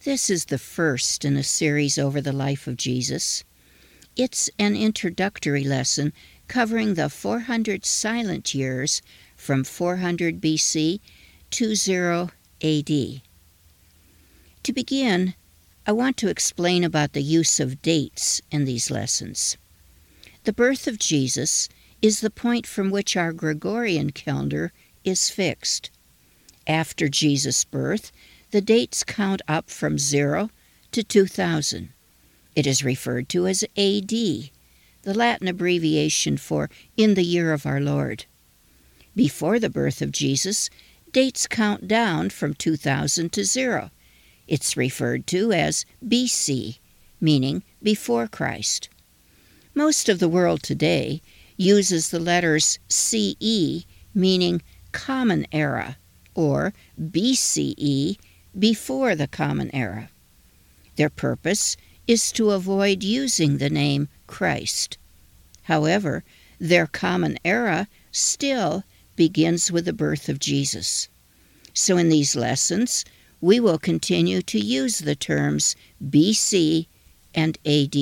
This is the first in a series over the life of Jesus. It's an introductory lesson covering the 400 silent years from 400 BC to 0 AD. To begin, I want to explain about the use of dates in these lessons. The birth of Jesus is the point from which our Gregorian calendar is fixed. After Jesus' birth, the dates count up from 0 to 2000. It is referred to as AD, the Latin abbreviation for in the year of our Lord. Before the birth of Jesus, dates count down from 2000 to 0. It's referred to as BC, meaning before Christ. Most of the world today uses the letters CE, meaning Common Era, or BCE, before the Common Era. Their purpose is to avoid using the name Christ. However, their Common Era still begins with the birth of Jesus. So in these lessons, we will continue to use the terms BC and AD.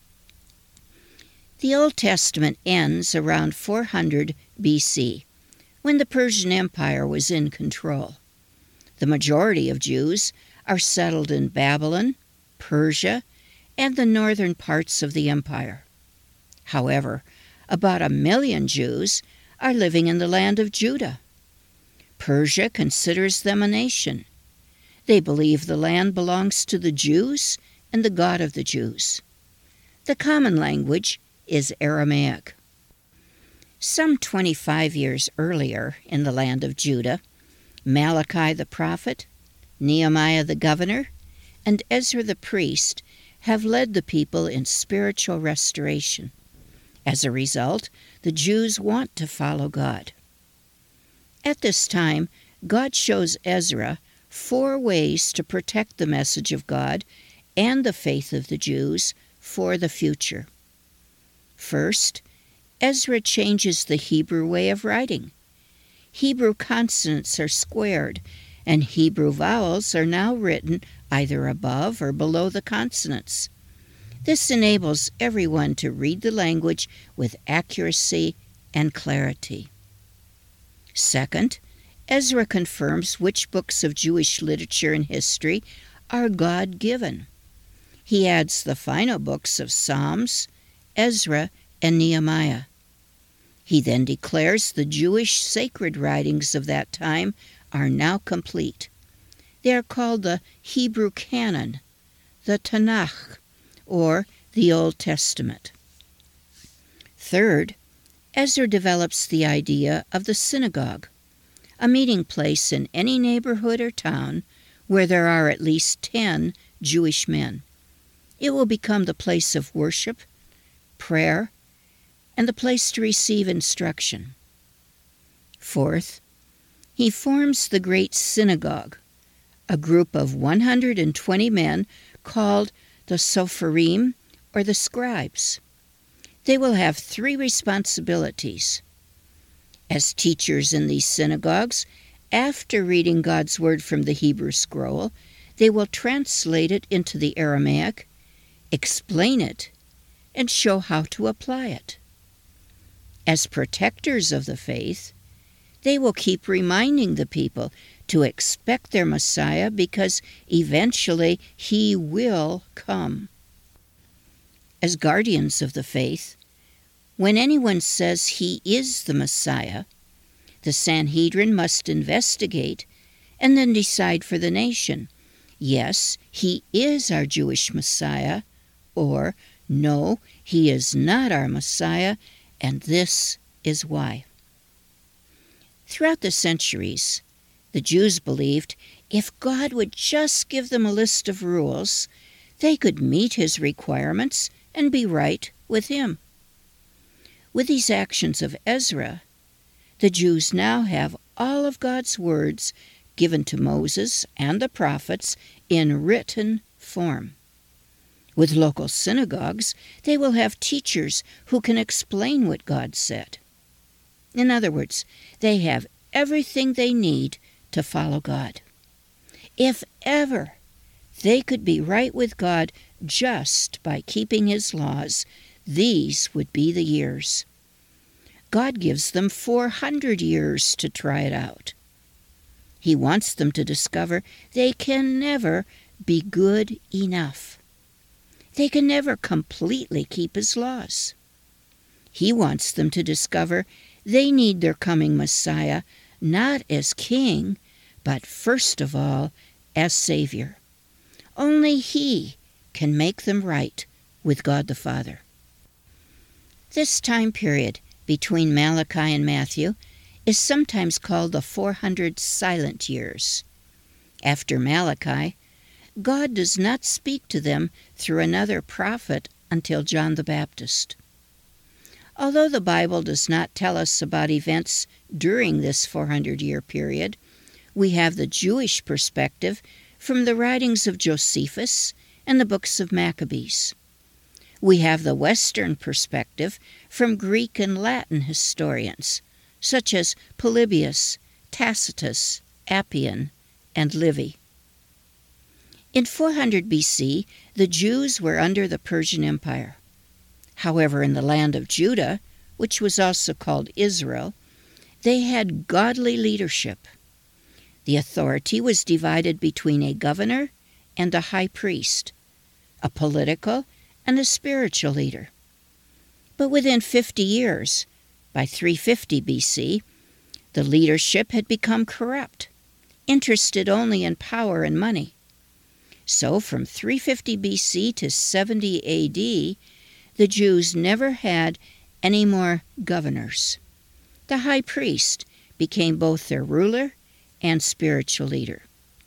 The Old Testament ends around 400 BC, when the Persian Empire was in control. The majority of Jews are settled in Babylon, Persia, and the northern parts of the empire. However, about 1 million Jews are living in the land of Judah. Persia considers them a nation. They believe the land belongs to the Jews and the God of the Jews. The common language is Aramaic. Some 25 years earlier in the land of Judah, Malachi the prophet, Nehemiah the governor, and Ezra the priest have led the people in spiritual restoration. As a result, the Jews want to follow God. At this time, God shows Ezra 4 ways to protect the message of God and the faith of the Jews for the future. First, Ezra changes the Hebrew way of writing. Hebrew consonants are squared, and Hebrew vowels are now written either above or below the consonants. This enables everyone to read the language with accuracy and clarity. Second, Ezra confirms which books of Jewish literature and history are God-given. He adds the final books of Psalms, Ezra, and Nehemiah. He then declares the Jewish sacred writings of that time are now complete. They are called the Hebrew Canon, the Tanakh, or the Old Testament. Third, Ezra develops the idea of the synagogue, a meeting place in any neighborhood or town where there are at least 10 Jewish men. It will become the place of worship, prayer, and the place to receive instruction. Fourth, he forms the Great Synagogue, a group of 120 men called the Sopharim, or the scribes. They will have 3 responsibilities. As teachers in these synagogues, after reading God's word from the Hebrew scroll, they will translate it into the Aramaic, explain it, and show how to apply it. As protectors of the faith, they will keep reminding the people to expect their Messiah because eventually he will come. As guardians of the faith, when anyone says he is the Messiah, the Sanhedrin must investigate and then decide for the nation, yes, he is our Jewish Messiah, or no, he is not our Messiah, and this is why. Throughout the centuries, the Jews believed if God would just give them a list of rules, they could meet his requirements and be right with him. With these actions of Ezra, the Jews now have all of God's words given to Moses and the prophets in written form. With local synagogues, they will have teachers who can explain what God said. In other words, they have everything they need to follow God. If ever they could be right with God just by keeping His laws, these would be the years. God gives them 400 years to try it out. He wants them to discover they can never be good enough. They can never completely keep His laws. He wants them to discover they need their coming Messiah not as king, but first of all as Savior. Only He can make them right with God the Father. This time period between Malachi and Matthew is sometimes called the 400 silent years. After Malachi, God does not speak to them through another prophet until John the Baptist. Although the Bible does not tell us about events during this 400-year period, we have the Jewish perspective from the writings of Josephus and the books of Maccabees. We have the Western perspective from Greek and Latin historians, such as Polybius, Tacitus, Appian, and Livy. In 400 BC, the Jews were under the Persian Empire. However, in the land of Judah, which was also called Israel, they had godly leadership. The authority was divided between a governor and a high priest, a political and a spiritual leader. But within 50 years, by 350 BC, the leadership had become corrupt, interested only in power and money. So from 350 BC to 70 AD, the Jews never had any more governors. The high priest became both their ruler and spiritual leader.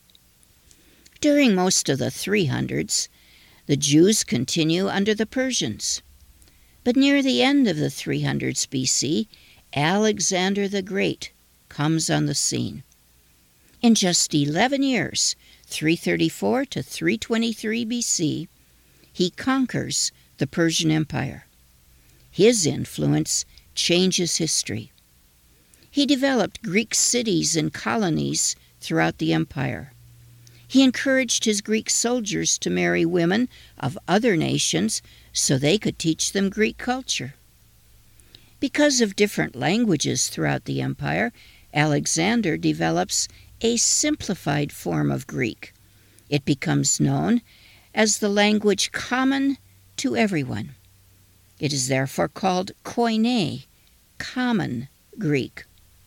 During most of the 300s, the Jews continue under the Persians. But near the end of the 300s BC, Alexander the Great comes on the scene. In just 11 years, 334 to 323 BC, he conquers the Persian Empire. His influence changes history. He developed Greek cities and colonies throughout the empire. He encouraged his Greek soldiers to marry women of other nations so they could teach them Greek culture. Because of different languages throughout the empire, Alexander develops a simplified form of Greek. It becomes known as the language common to everyone. It is therefore called Koine, common Greek.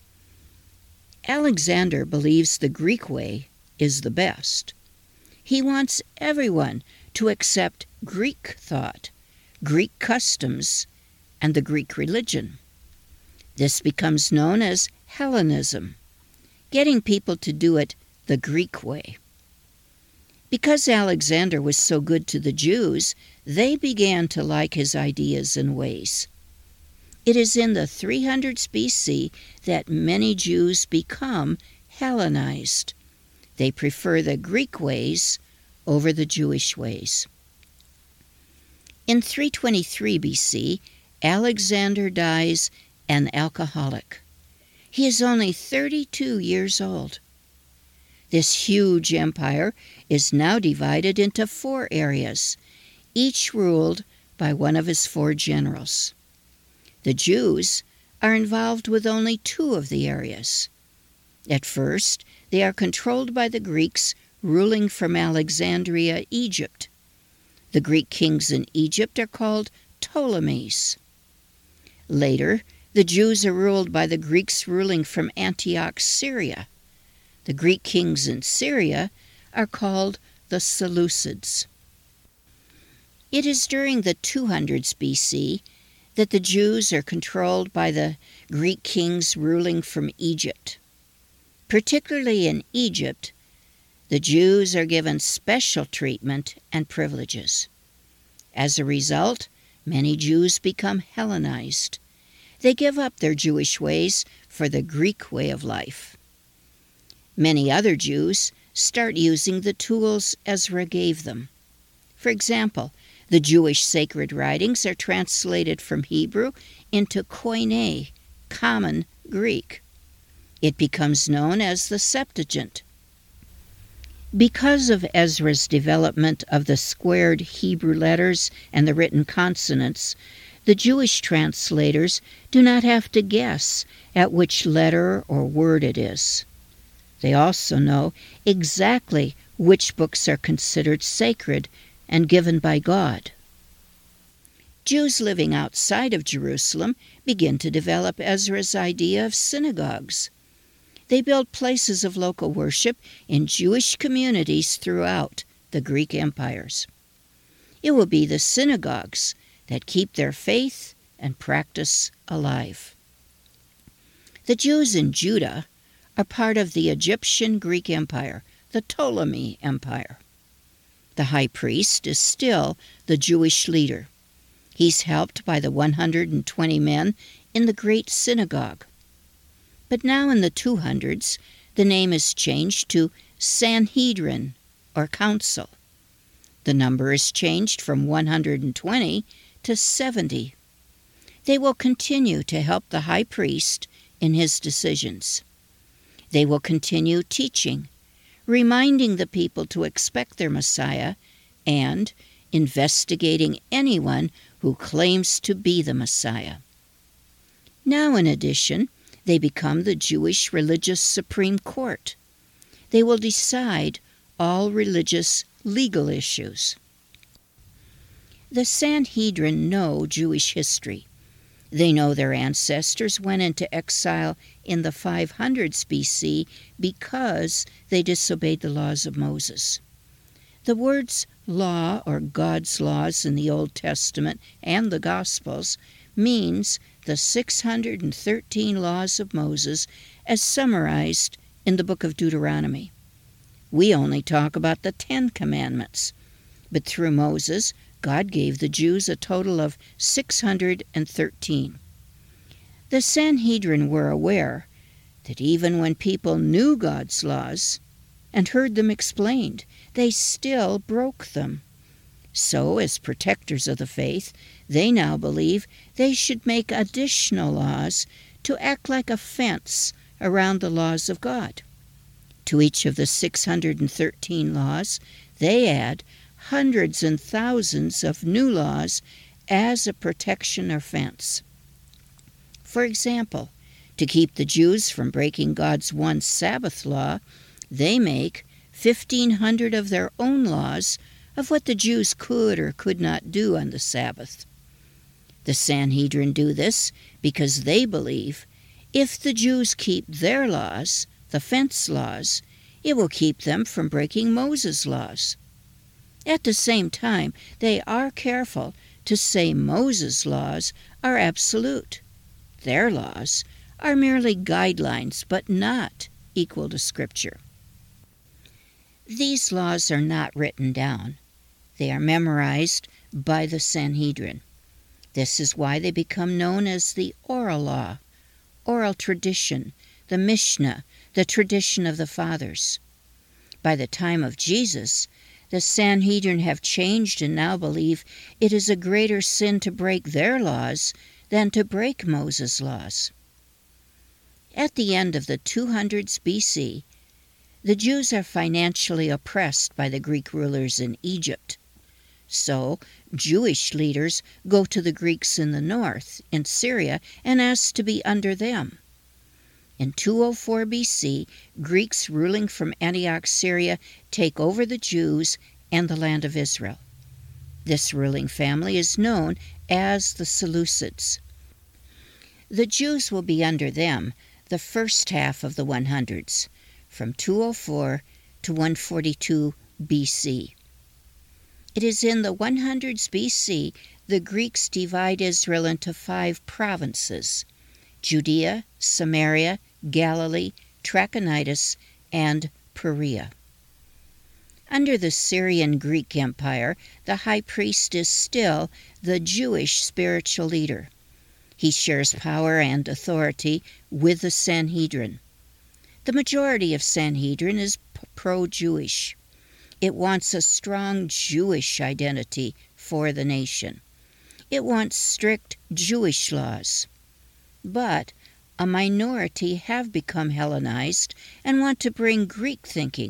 Alexander believes the Greek way is the best. He wants everyone to accept Greek thought, Greek customs, and the Greek religion. This becomes known as Hellenism, getting people to do it the Greek way. Because Alexander was so good to the Jews, they began to like his ideas and ways. It is in the 300s BC that many Jews become Hellenized. They prefer the Greek ways over the Jewish ways. In 323 BC, Alexander dies an alcoholic. He is only 32 years old. This huge empire is now divided into 4 areas, each ruled by one of his 4 generals. The Jews are involved with only 2 of the areas. At first, they are controlled by the Greeks ruling from Alexandria, Egypt. The Greek kings in Egypt are called Ptolemies. Later, the Jews are ruled by the Greeks ruling from Antioch, Syria. The Greek kings in Syria are called the Seleucids. It is during the 200s BC that the Jews are controlled by the Greek kings ruling from Egypt. Particularly in Egypt, the Jews are given special treatment and privileges. As a result, many Jews become Hellenized. They give up their Jewish ways for the Greek way of life. Many other Jews start using the tools Ezra gave them. For example, the Jewish sacred writings are translated from Hebrew into Koine, common Greek. It becomes known as the Septuagint. Because of Ezra's development of the squared Hebrew letters and the written consonants, the Jewish translators do not have to guess at which letter or word it is. They also know exactly which books are considered sacred and given by God. Jews living outside of Jerusalem begin to develop Ezra's idea of synagogues. They build places of local worship in Jewish communities throughout the Greek empires. It will be the synagogues that keep their faith and practice alive. The Jews in Judah are part of the Egyptian Greek Empire, the Ptolemy Empire. The high priest is still the Jewish leader. He's helped by the 120 men in the Great Synagogue. But now in the 200s, the name is changed to Sanhedrin, or Council. The number is changed from 120 to 70. They will continue to help the high priest in his decisions. They will continue teaching, reminding the people to expect their Messiah, and investigating anyone who claims to be the Messiah. Now, in addition, they become the Jewish Religious Supreme Court. They will decide all religious legal issues. The Sanhedrin know Jewish history. They know their ancestors went into exile in the 500s BC because they disobeyed the laws of Moses. The words law or God's laws in the Old Testament and the Gospels means the 613 laws of Moses as summarized in the book of Deuteronomy. We only talk about the 10 Commandments, but through Moses, God gave the Jews a total of 613. The Sanhedrin were aware that even when people knew God's laws and heard them explained, they still broke them. So, as protectors of the faith, they now believe they should make additional laws to act like a fence around the laws of God. To each of the 613 laws, they add hundreds and thousands of new laws as a protection or fence. For example, to keep the Jews from breaking God's one Sabbath law, they make 1,500 of their own laws of what the Jews could or could not do on the Sabbath. The Sanhedrin do this because they believe if the Jews keep their laws, the fence laws, it will keep them from breaking Moses' laws. At the same time, they are careful to say Moses' laws are absolute. Their laws are merely guidelines, but not equal to Scripture. These laws are not written down. They are memorized by the Sanhedrin. This is why they become known as the oral law, oral tradition, the Mishnah, the tradition of the fathers. By the time of Jesus, the Sanhedrin have changed and now believe it is a greater sin to break their laws than to break Moses' laws. At the end of the 200s BC, the Jews are financially oppressed by the Greek rulers in Egypt. So, Jewish leaders go to the Greeks in the north, in Syria, and ask to be under them. In 204 BC, Greeks ruling from Antioch, Syria, take over the Jews and the land of Israel. This ruling family is known as the Seleucids. The Jews will be under them the first half of the 100s, from 204 to 142 BC. It is in the 100s BC the Greeks divide Israel into 5 provinces: Judea, Samaria, Galilee, Trachonitis, and Perea. Under the Syrian Greek Empire, the high priest is still the Jewish spiritual leader. He shares power and authority with the Sanhedrin. The majority of Sanhedrin is pro-Jewish. It wants a strong Jewish identity for the nation. It wants strict Jewish laws. But a minority have become Hellenized and want to bring Greek thinking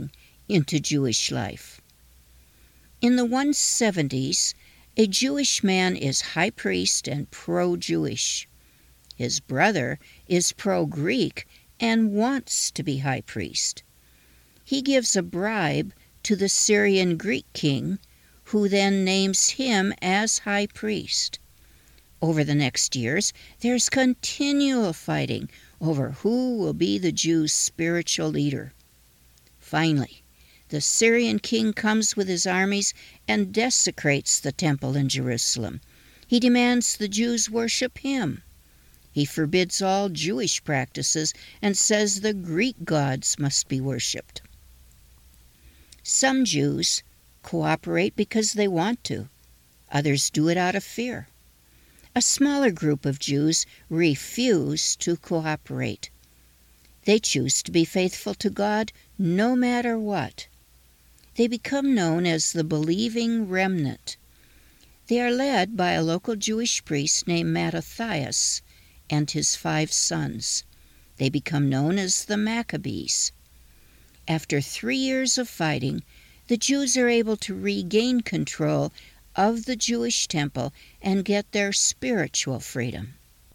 into Jewish life. In the 170s, a Jewish man is high priest and pro-Jewish. His brother is pro-Greek and wants to be high priest. He gives a bribe to the Syrian Greek king, who then names him as high priest. Over the next years, there's continual fighting over who will be the Jews' spiritual leader. Finally, the Syrian king comes with his armies and desecrates the temple in Jerusalem. He demands the Jews worship him. He forbids all Jewish practices and says the Greek gods must be worshipped. Some Jews cooperate because they want to. Others do it out of fear. A smaller group of Jews refuse to cooperate. They choose to be faithful to God no matter what. They become known as the believing remnant. They are led by a local Jewish priest named Mattathias and his 5 sons. They become known as the Maccabees. After 3 years of fighting, the Jews are able to regain control of the Jewish temple and get their spiritual freedom.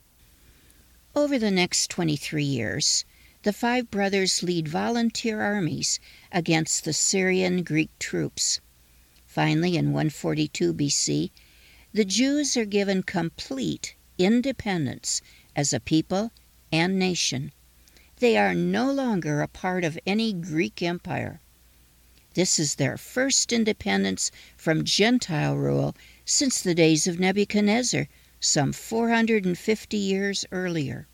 Over the next 23 years, the 5 brothers lead volunteer armies against the Syrian Greek troops. Finally, in 142 BC, the Jews are given complete independence as a people and nation. They are no longer a part of any Greek empire. This is their first independence from Gentile rule since the days of Nebuchadnezzar, some 450 years earlier.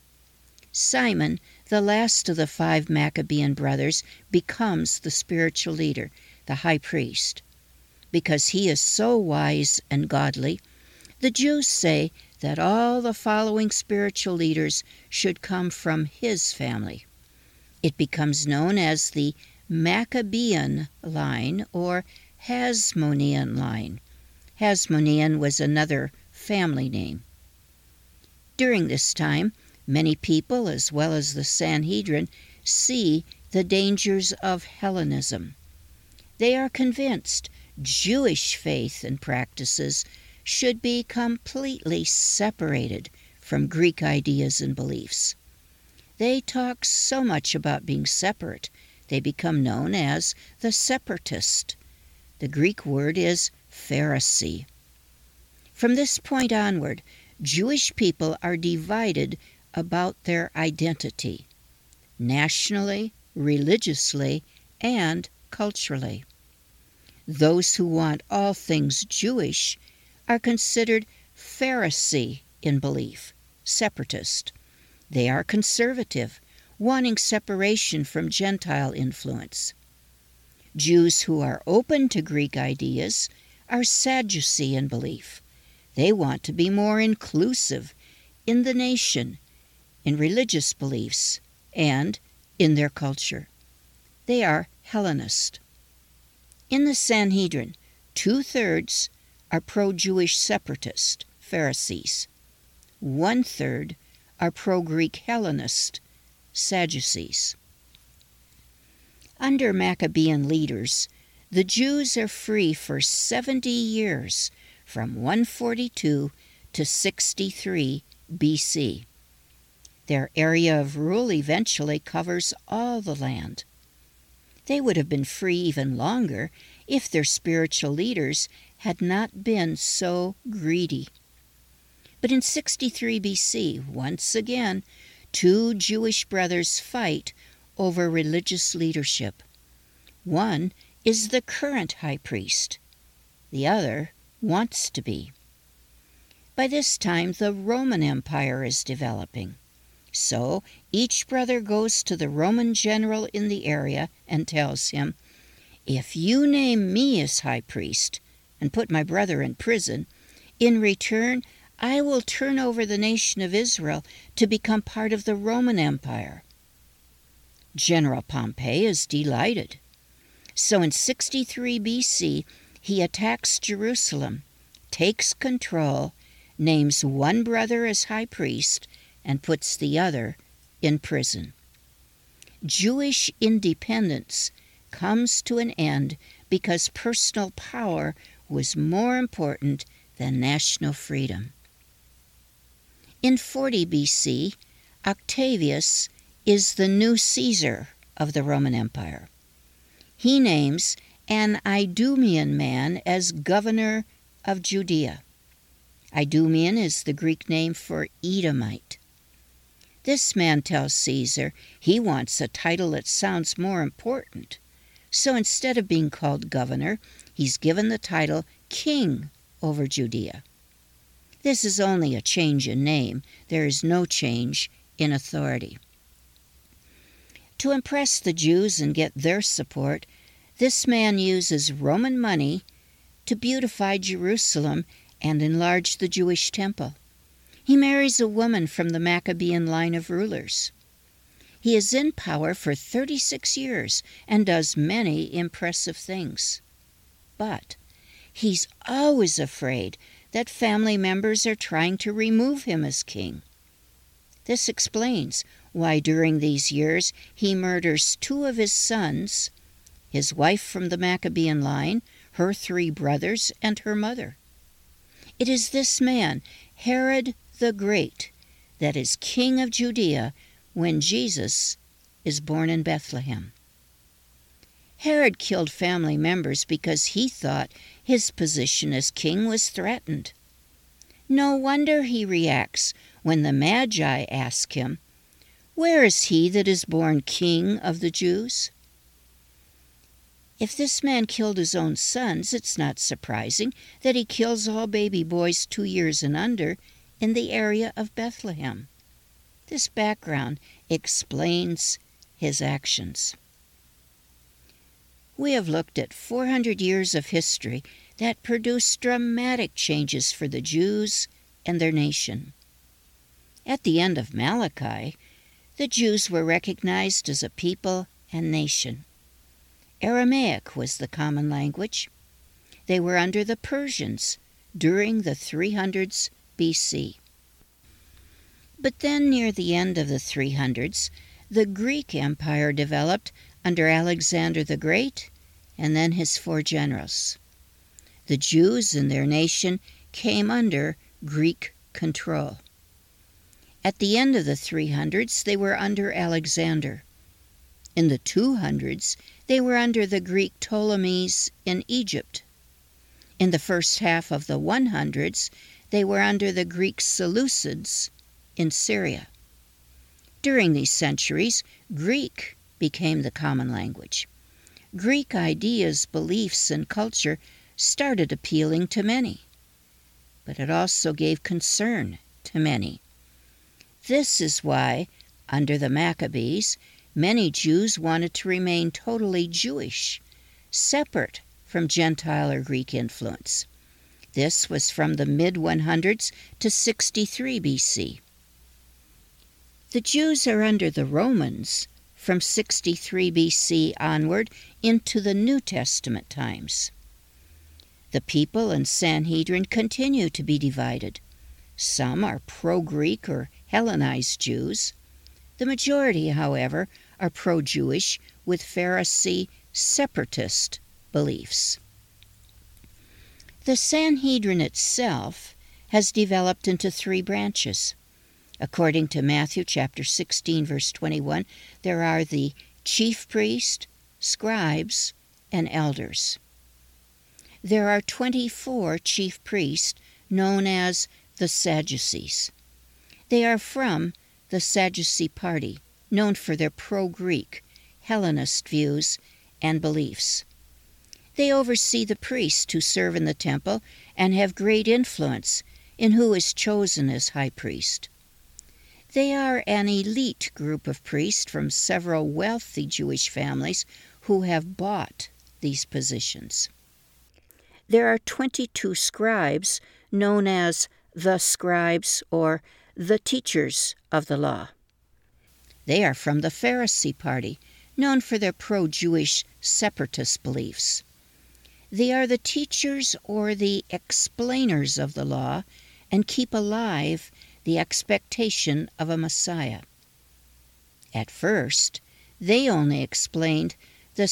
Simon, the last of the 5 Maccabean brothers, becomes the spiritual leader, the high priest. Because he is so wise and godly, the Jews say that all the following spiritual leaders should come from his family. It becomes known as the Maccabean line or Hasmonean line. Hasmonean was another family name. During this time, many people, as well as the Sanhedrin, see the dangers of Hellenism. They are convinced Jewish faith and practices should be completely separated from Greek ideas and beliefs. They talk so much about being separate, they become known as the separatist. The Greek word is Pharisee. From this point onward, Jewish people are divided about their identity, nationally, religiously, and culturally. Those who want all things Jewish are considered Pharisee in belief, separatist. They are conservative, wanting separation from Gentile influence. Jews who are open to Greek ideas are Sadducee in belief. They want to be more inclusive in the nation, in religious beliefs, and in their culture. They are Hellenist. In the Sanhedrin, 2/3 are pro-Jewish separatist, Pharisees. 1/3 are pro-Greek Hellenist, Sadducees. Under Maccabean leaders, the Jews are free for 70 years, from 142 to 63 BC. Their area of rule eventually covers all the land. They would have been free even longer if their spiritual leaders had not been so greedy. But in 63 BC, once again, 2 Jewish brothers fight over religious leadership. One is the current high priest. The other wants to be. By this time, the Roman Empire is developing. So each brother goes to the Roman general in the area and tells him, "If you name me as high priest and put my brother in prison, in return I will turn over the nation of Israel to become part of the Roman Empire." General Pompey is delighted. So in 63 BC, he attacks Jerusalem, takes control, names one brother as high priest, and puts the other in prison. Jewish independence comes to an end because personal power was more important than national freedom. In 40 BC, Octavius is the new Caesar of the Roman Empire. He names an Idumean man as governor of Judea. Idumean is the Greek name for Edomite. This man tells Caesar he wants a title that sounds more important. So instead of being called governor, he's given the title king over Judea. This is only a change in name. There is no change in authority. To impress the Jews and get their support, this man uses Roman money to beautify Jerusalem and enlarge the Jewish temple. He marries a woman from the Maccabean line of rulers. He is in power for 36 years and does many impressive things. But he's always afraid that family members are trying to remove him as king. This explains why during these years he murders 2 of his sons, his wife from the Maccabean line, her 3 brothers, and her mother. It is this man, Herod the Great, that is king of Judea when Jesus is born in Bethlehem. Herod killed family members because he thought his position as king was threatened. No wonder he reacts when the Magi ask him, "Where is he that is born king of the Jews?" If this man killed his own sons, it's not surprising that he kills all baby boys 2 years and under in the area of Bethlehem. This background explains his actions. We have looked at 400 years of history that produced dramatic changes for the Jews and their nation. At the end of Malachi, the Jews were recognized as a people and nation. Aramaic was the common language. They were under the Persians during the 300s BC. But then near the end of the 300s, the Greek Empire developed under Alexander the Great and then his 4 generals. The Jews and their nation came under Greek control. At the end of the 300s, they were under Alexander. In the 200s, they were under the Greek Ptolemies in Egypt. In the first half of the 100s, they were under the Greek Seleucids in Syria. During these centuries, Greek became the common language. Greek ideas, beliefs, and culture started appealing to many, but it also gave concern to many. This is why, under the Maccabees, many Jews wanted to remain totally Jewish, separate from Gentile or Greek influence. This was from the mid-100s to 63 BC. The Jews are under the Romans from 63 BC onward into the New Testament times. The people and Sanhedrin continue to be divided. Some are pro-Greek or Hellenized Jews. The majority, however, are pro-Jewish with Pharisee separatist beliefs. The Sanhedrin itself has developed into 3 branches. According to Matthew chapter 16, verse 21, there are the chief priest, scribes, and elders. There are 24 chief priests known as the Sadducees. They are from the Sadducee party, known for their pro-Greek, Hellenist views and beliefs. They oversee the priests who serve in the temple and have great influence in who is chosen as high priest. They are an elite group of priests from several wealthy Jewish families who have bought these positions. There are 22 scribes known as the scribes or the teachers of the law. They are from the Pharisee party, known for their pro-Jewish separatist beliefs. They are the teachers or the explainers of the law and keep alive the expectation of a Messiah. At first, they only explained the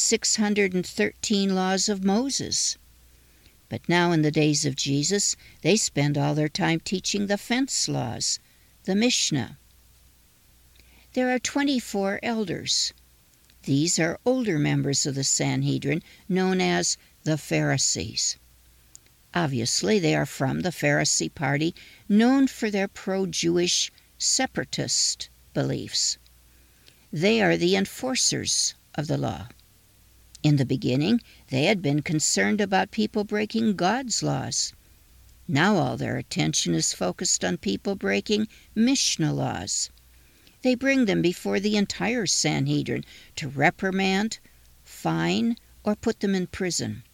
613 laws of Moses. But now in the days of Jesus, they spend all their time teaching the fence laws, the Mishnah. There are 24 elders. These are older members of the Sanhedrin, known as the Pharisees. Obviously, they are from the Pharisee party, known for their pro-Jewish separatist beliefs. They are the enforcers of the law. In the beginning, they had been concerned about people breaking God's laws. Now all their attention is focused on people breaking Mishnah laws. They bring them before the entire Sanhedrin to reprimand, fine, or put them in prison.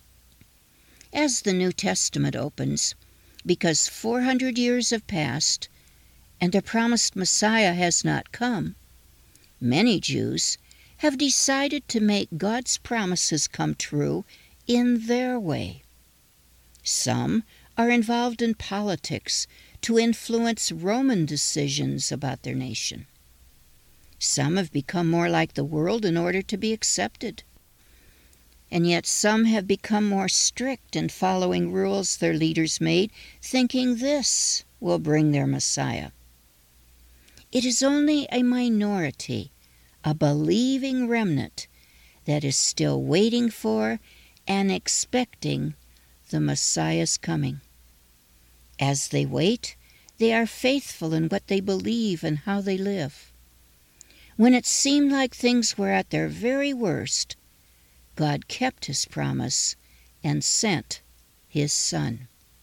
As the New Testament opens, because 400 years have passed and the promised Messiah has not come, many Jews have decided to make God's promises come true in their way. Some are involved in politics to influence Roman decisions about their nation. Some have become more like the world in order to be accepted. And yet some have become more strict in following rules their leaders made, thinking this will bring their Messiah. It is only a minority, a believing remnant, that is still waiting for and expecting the Messiah's coming. As they wait, they are faithful in what they believe and how they live. When it seemed like things were at their very worst, God kept His promise and sent His Son.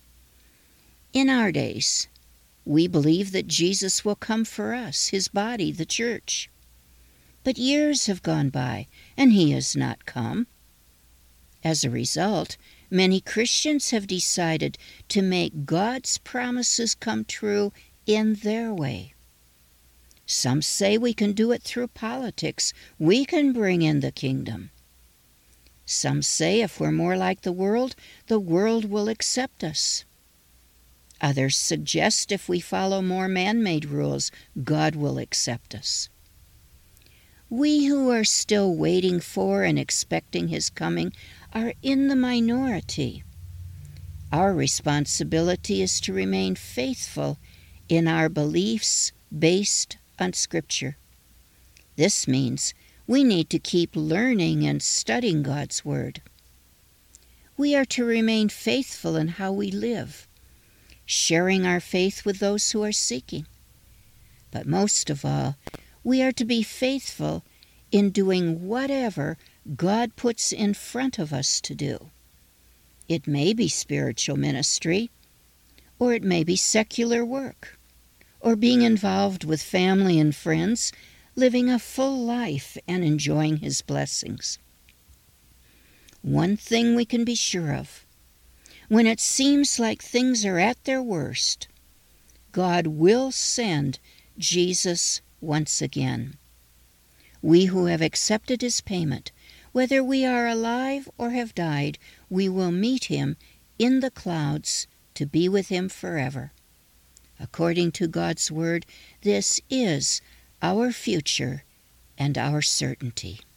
In our days, we believe that Jesus will come for us, His body, the church. But years have gone by, and He has not come. As a result, many Christians have decided to make God's promises come true in their way. Some say we can do it through politics. We can bring in the kingdom. Some say if we're more like the world will accept us. Others suggest if we follow more man-made rules, God will accept us. We who are still waiting for and expecting His coming are in the minority. Our responsibility is to remain faithful in our beliefs based on Scripture. This means we need to keep learning and studying God's Word. We are to remain faithful in how we live, sharing our faith with those who are seeking. But most of all, we are to be faithful in doing whatever God puts in front of us to do. It may be spiritual ministry, or it may be secular work, or being involved with family and friends, living a full life and enjoying His blessings. One thing we can be sure of: when it seems like things are at their worst, God will send Jesus once again. We who have accepted His payment, whether we are alive or have died, we will meet Him in the clouds to be with Him forever. According to God's Word, this is our future and our certainty.